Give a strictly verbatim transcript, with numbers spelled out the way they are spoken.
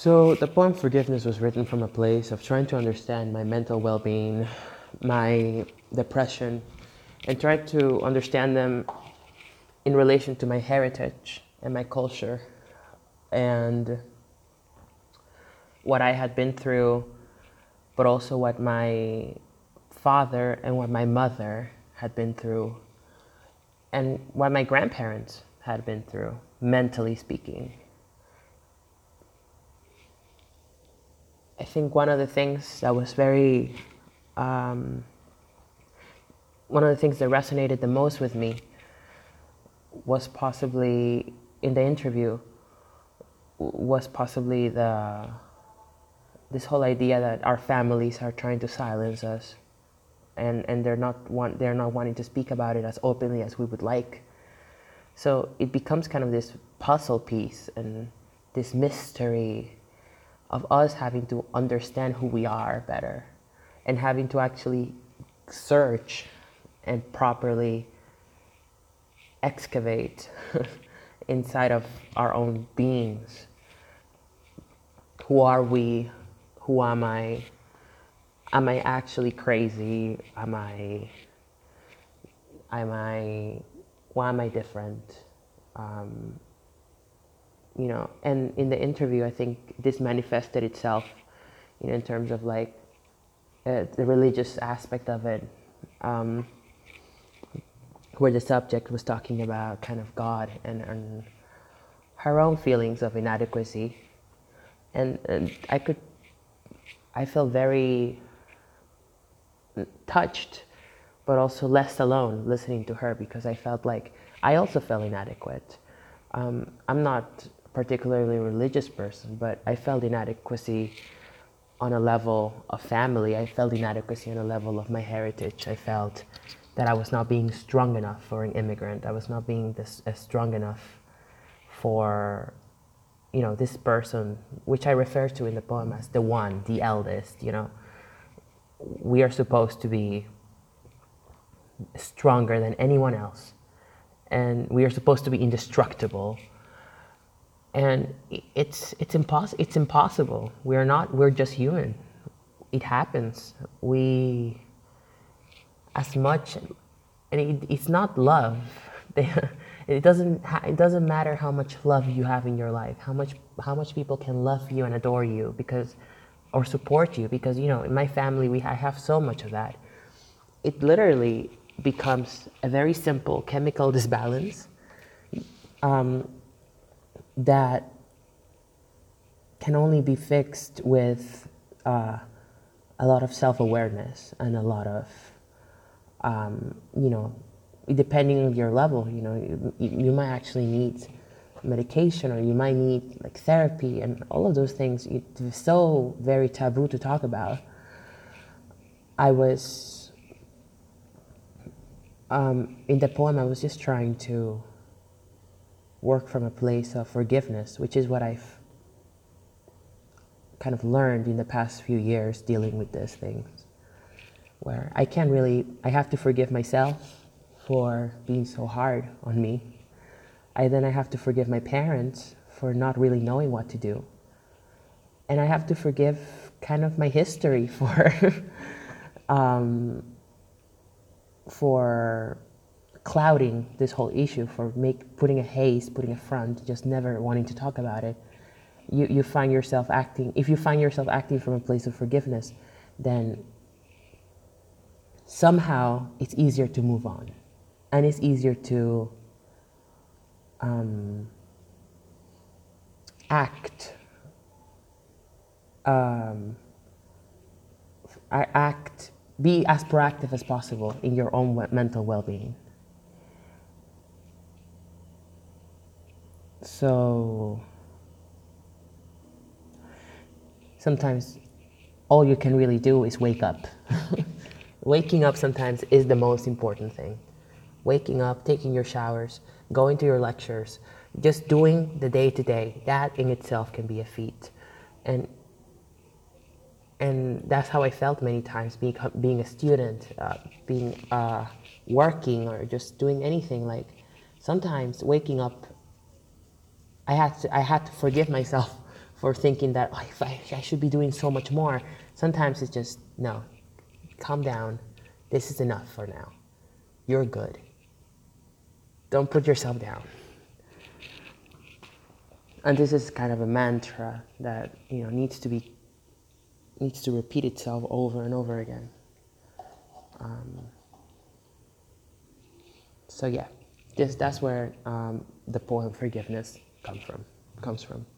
So the poem Forgiveness was written from a place of trying to understand my mental well-being, my depression, and try to understand them in relation to my heritage and my culture and what I had been through, but also what my father and what my mother had been through and what my grandparents had been through, mentally speaking. I think one of the things that was very, um, one of the things that resonated the most with me was possibly in the interview, was possibly the, this whole idea that our families are trying to silence us and, and they're not want, they're not wanting to speak about it as openly as we would like. So it becomes kind of this puzzle piece and this mystery of us having to understand who we are better and having to actually search and properly excavate inside of our own beings. Who are we? Who am I? Am I actually crazy? Am I, am I, why am I different? Um, you know, and in the interview, I think this manifested itself, you know, in terms of like uh, the religious aspect of it, um, where the subject was talking about kind of God and, and her own feelings of inadequacy. And, and I could, I felt very touched, but also less alone listening to her because I felt like I also felt inadequate. Um, I'm not particularly a religious person, but I felt inadequacy on a level of family. I felt inadequacy on a level of my heritage. I felt that I was not being strong enough for an immigrant. I was not being this uh, strong enough for, you know, this person, which I refer to in the poem as the one, the eldest, you know. We are supposed to be stronger than anyone else. And we are supposed to be indestructible. And it's, it's, impos- it's impossible. We're not, we're just human. It happens. We, as much, and it, it's not love. It doesn't, ha- it doesn't matter how much love you have in your life, how much, how much people can love you and adore you because, or support you, because, you know, in my family, we, I have so much of that. It literally becomes a very simple chemical disbalance um, that can only be fixed with uh, a lot of self-awareness and a lot of, um, you know, depending on your level, you know, you, you might actually need medication or you might need like therapy and all of those things. It's so very taboo to talk about. I was, um, in the poem, I was just trying to work from a place of forgiveness, which is what I've kind of learned in the past few years dealing with these things, where I can't really, I have to forgive myself for being so hard on me. I then I have to forgive my parents for not really knowing what to do. And I have to forgive kind of my history for, um, for clouding this whole issue, for make, putting a haze, putting a front, just never wanting to talk about it. You, you find yourself acting, if you find yourself acting from a place of forgiveness, then somehow it's easier to move on. And it's easier to um, act, um, act, be as proactive as possible in your own mental well-being. So sometimes all you can really do is wake up. Waking up sometimes is the most important thing. Waking up, taking your showers, going to your lectures, just doing the day-to-day, that in itself can be a feat. And and that's how I felt many times, being, being a student, uh, being uh, working, or just doing anything. Like sometimes waking up, I had to, I had to forgive myself for thinking that, oh, if I, I should be doing so much more. Sometimes it's just, no, calm down. This is enough for now. You're good. Don't put yourself down. And this is kind of a mantra that, you know, needs to be, needs to repeat itself over and over again. Um, so yeah, this, that's where um, the poem Forgiveness come from, comes from.